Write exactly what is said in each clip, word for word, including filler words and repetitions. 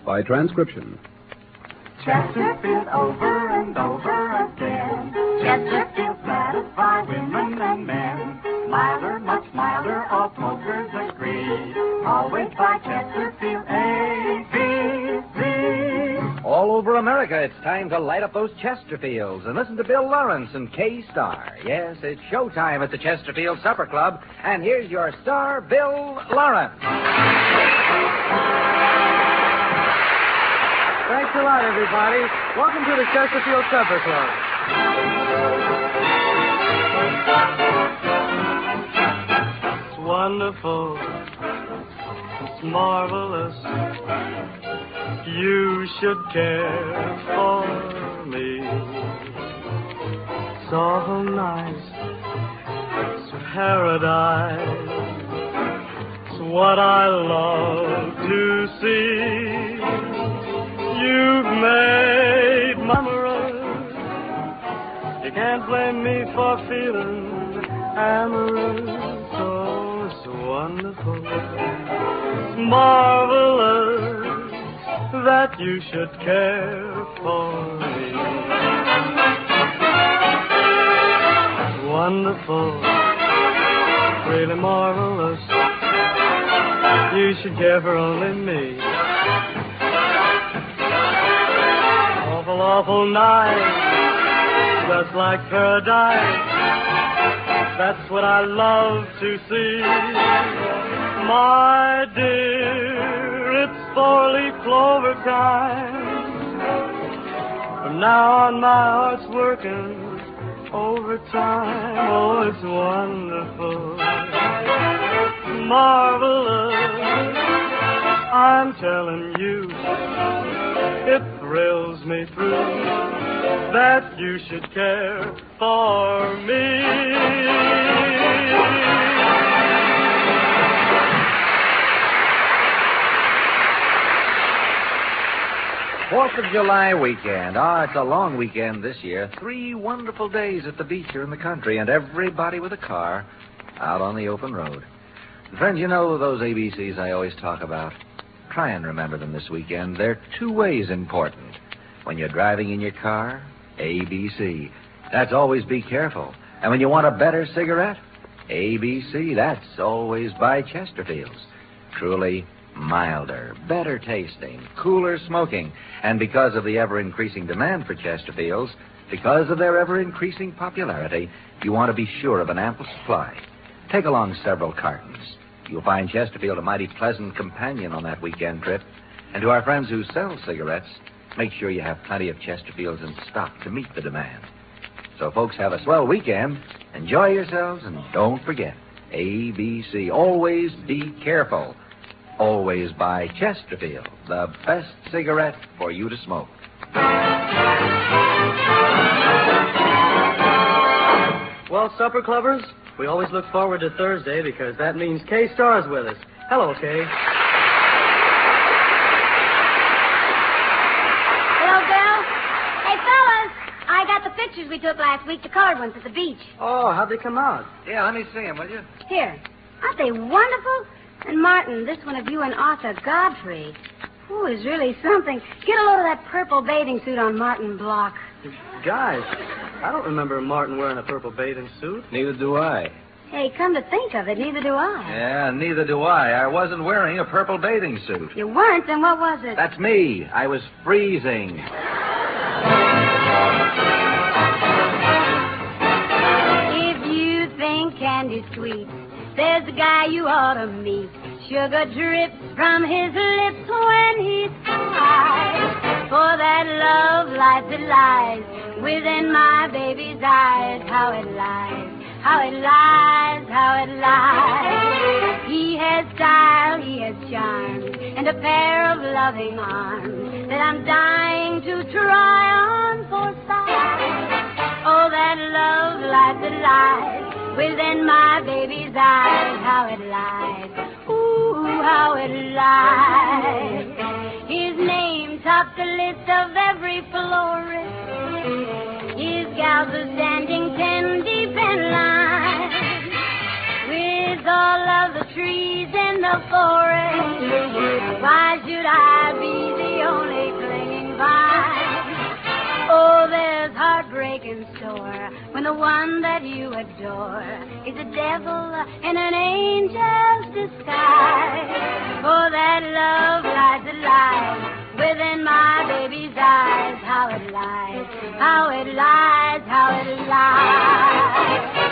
by transcription. Chesterfield over and over again. Chesterfield satisfy women and men. Milder, much milder, all smokers agree. Always buy Chesterfield A B C. All over America, it's time to light up those Chesterfields and listen to Bill Lawrence and K-Star. Yes, it's showtime at the Chesterfield Supper Club, and here's your star, Bill Lawrence. Thanks a lot, everybody. Welcome to the Chesterfield Supper Club. It's wonderful. It's marvelous. You should care for me. It's awful nice. It's paradise. It's what I love to see. You've made my amorous. You can't blame me for feeling amorous. Oh, it's wonderful. It's marvelous that you should care for me. It's wonderful. Really marvelous. You should care for only me. Awful, awful night, just like paradise. That's what I love to see. My dear, it's four-leaf clover time. From now on, my heart's working overtime. Oh, it's wonderful, marvelous. I'm telling you, it thrills me through that you should care for me. Fourth of July weekend. Ah, it's a long weekend this year. Three wonderful days at the beach here in the country, and everybody with a car out on the open road. Friends, you know those A B Cs I always talk about? Try and remember them this weekend. They're two ways important. When you're driving in your car, A B C. That's always be careful. And when you want a better cigarette, A B C. That's always by Chesterfields. Truly milder, better tasting, cooler smoking. And because of the ever-increasing demand for Chesterfields, because of their ever-increasing popularity, you want to be sure of an ample supply. Take along several cartons. You'll find Chesterfield a mighty pleasant companion on that weekend trip. And to our friends who sell cigarettes, make sure you have plenty of Chesterfields in stock to meet the demand. So, folks, have a swell weekend. Enjoy yourselves, and don't forget, A B C. Always be careful. Always buy Chesterfield, the best cigarette for you to smoke. Well, supper clubbers, we always look forward to Thursday because that means K-Star's with us. Hello, Kay. Hello, Bill. Hey, fellas, I got the pictures we took last week, the colored ones at the beach. Oh, how'd they come out? Yeah, let me see them, will you? Here. Aren't they wonderful? And, Martin, this one of you and Arthur Godfrey. Ooh, is really something. Get a load of that purple bathing suit on Martin Block. Guys, I don't remember Martin wearing a purple bathing suit. Neither do I. Hey, come to think of it, neither do I. Yeah, neither do I. I wasn't wearing a purple bathing suit. You weren't? Then what was it? That's me. I was freezing. If you think candy's sweet, there's a guy you ought to meet. Sugar drips from his lips when he smiles. For that love life that lies within my baby's eyes. How it lies, how it lies, how it lies. He has style, he has charm, and a pair of loving arms that I'm dying to try on for size. Oh, that love life that lies within my baby's eyes. How it lies, ooh, how it lies. His name topped the list of every florist. His gals are standing ten deep in line. With all of the trees in the forest, why should I be the in store when the one that you adore is a devil in an angel's disguise. For that love lies alive within my baby's eyes. How it lies, how it lies, how it lies.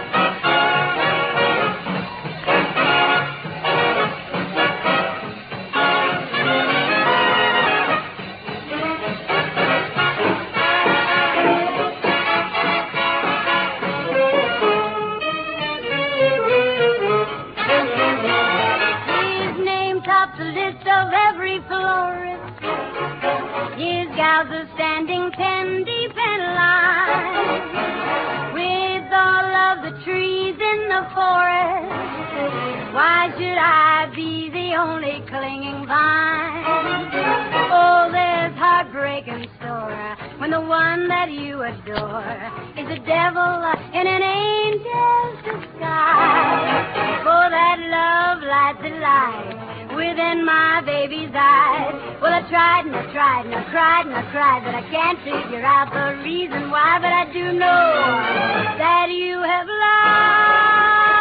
Gals are standing ten deep in line with all of the trees in the forest. Why should I be the only clinging vine? Oh, there's heartbreak in store when the one that you adore is a devil in an angel's disguise. For that love lights a light within my baby's eyes. Well, I tried and I tried and I cried and I cried, but I can't figure out the reason why. But I do know that you have lied.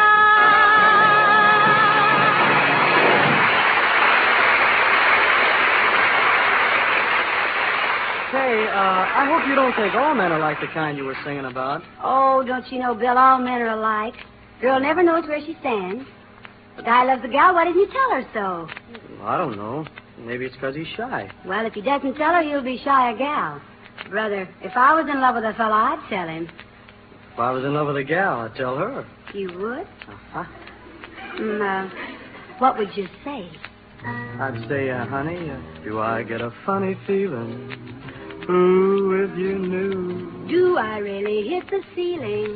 Say, uh, I hope you don't think all men are like the kind you were singing about. Oh, don't you know, Bill, all men are alike. Girl never knows where she stands. The guy loves the gal. Why didn't you tell her so? I don't know. Maybe it's because he's shy. Well, if he doesn't tell her, he'll be shy a gal. Brother, if I was in love with a fellow, I'd tell him. If I was in love with a gal, I'd tell her. You would? Uh-huh. Mm, uh, what would you say? I'd say, uh, honey, uh, do I get a funny feeling? Ooh, if you knew. Do I really hit the ceiling?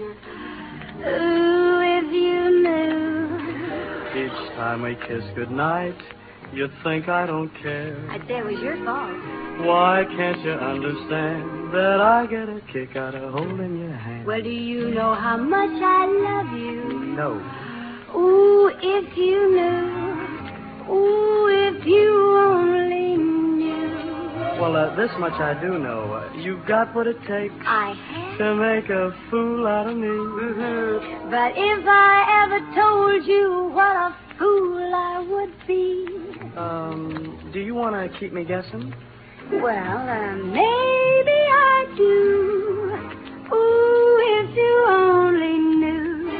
Ooh, if you knew. Each time we kiss goodnight, you'd think I don't care. I'd say it was your fault. Why can't you understand that I get a kick out of holding your hand? Well, do you know how much I love you? No. Ooh, if you knew. Ooh, if you only knew. Well, uh, this much I do know. Uh, you've got what it takes. I have. To make a fool out of me. Mm-hmm. But if I ever told you what a fool I would be. Um, do you want to keep me guessing? Well, uh, maybe I do. Ooh, if you only knew.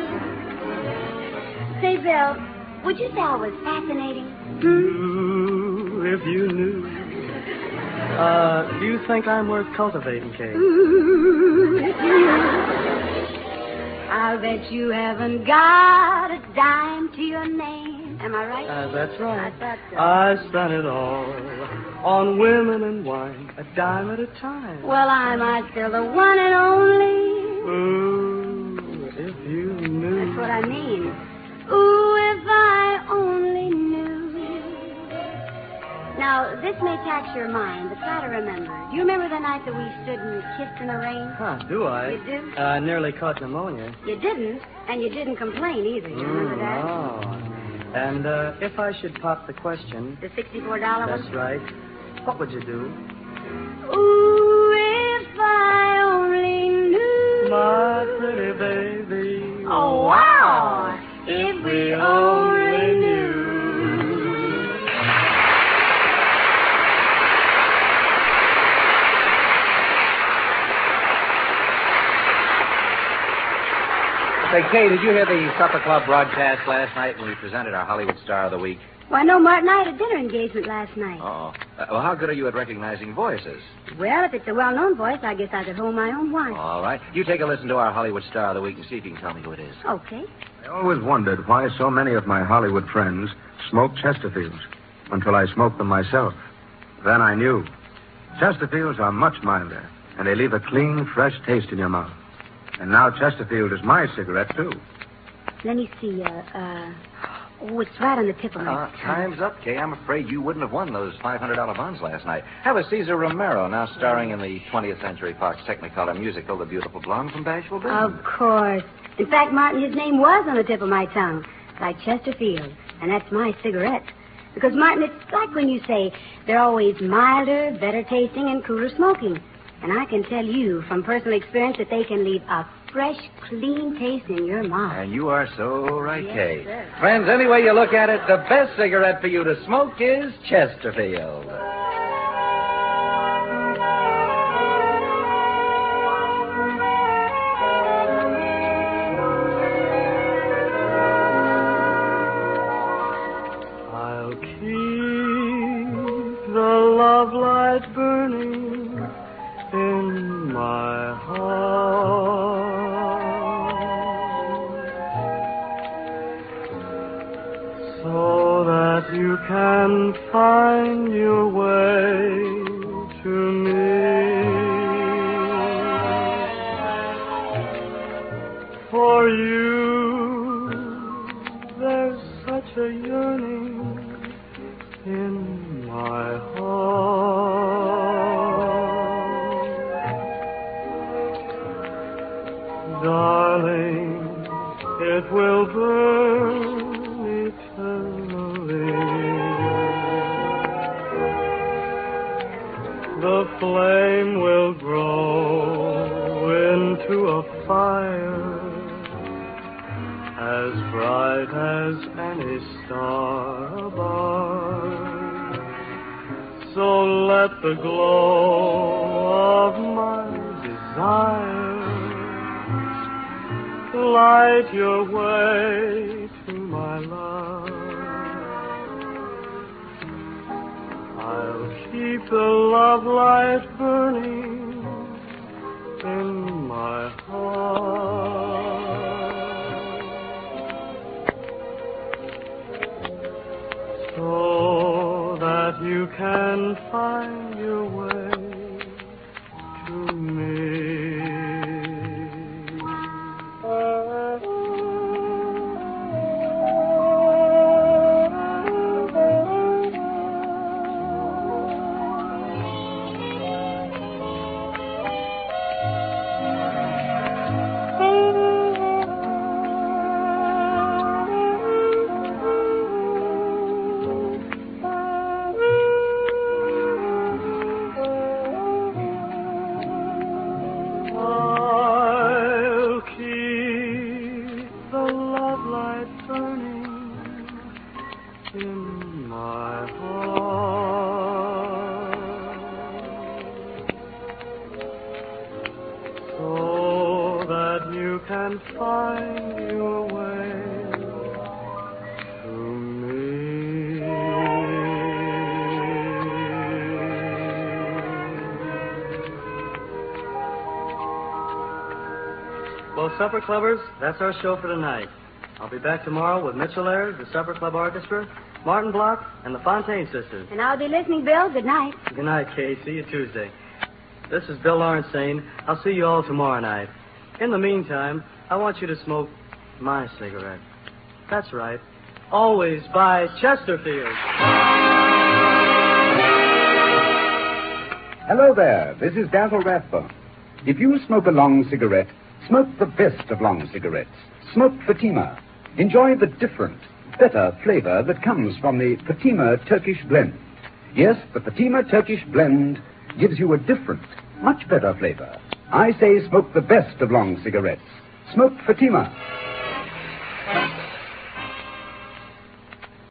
Say, Bill, would you say I was fascinating? Hmm? Ooh, if you knew. Uh, do you think I'm worth cultivating, Kate? Ooh, if you knew. I'll bet you haven't got a dime to your name. Am I right? Uh, that's right. I thought so. I spent it all on women and wine, a dime at a time. Well, am I still the one and only? Ooh, if you knew. That's what I mean. Ooh, if I only knew. Now, this may tax your mind, but try to remember. Do you remember the night that we stood and kissed in the rain? Huh, do I? You do? Uh, I nearly caught pneumonia. You didn't, and you didn't complain either. You remember Mm, that? Oh. And uh, if I should pop the question... The sixty-four dollars That's one? right. What would you do? Ooh, if I only knew. My pretty baby. Oh, wow. If we only knew. Say, Kay, did you hear the Supper Club broadcast last night when we presented our Hollywood Star of the Week? Why, no, Martin, I had a dinner engagement last night. Oh. Uh, well, how good are you at recognizing voices? Well, if it's a well-known voice, I guess I could hold my own wine. All right. You take a listen to our Hollywood Star of the Week and see if you can tell me who it is. Okay. I always wondered why so many of my Hollywood friends smoke Chesterfields until I smoked them myself. Then I knew. Chesterfields are much milder, and they leave a clean, fresh taste in your mouth. And now Chesterfield is my cigarette, too. Let me see. Uh, uh, oh, it's right on the tip of my Uh, tongue. time's up, Kay. I'm afraid you wouldn't have won those five hundred dollars bonds last night. Have a Cesar Romero, now starring in the twentieth Century Fox Technicolor musical, The Beautiful Blonde from Bashful Bill. Of course. In fact, Martin, his name was on the tip of my tongue, like Chesterfield. And that's my cigarette. Because, Martin, it's like when you say they're always milder, better tasting, and cooler smoking. And I can tell you from personal experience that they can leave a fresh, clean taste in your mouth. And you are so right, Yes, Kay. sir. Friends, any way you look at it, the best cigarette for you to smoke is Chesterfield. I'll keep the love light burning in my heart so that you can find your way to me. For you, there's such a yearning in my heart. Darling, it will burn eternally. The flame will grow into a fire as bright as any star above. So let the glow of my desire light your way to my love. I'll keep the love light burning in my heart so that you can find your way to me. I'll keep the love light burning in my heart so that you can find your way to me. Well, Supper Clubbers, that's our show for tonight. I'll be back tomorrow with Mitchell Ayers, the Supper Club Orchestra, Martin Block, and the Fontaine Sisters. And I'll be listening, Bill. Good night. Good night, Kay. See you Tuesday. This is Bill Lawrence saying I'll see you all tomorrow night. In the meantime, I want you to smoke my cigarette. That's right. Always buy Chesterfield. Hello there, this is Basil Rathbone. If you smoke a long cigarette, smoke the best of long cigarettes. Smoke Fatima. Enjoy the different, better flavor that comes from the Fatima Turkish blend. Yes, the Fatima Turkish blend gives you a different, much better flavor. I say smoke the best of long cigarettes. Smoke Fatima.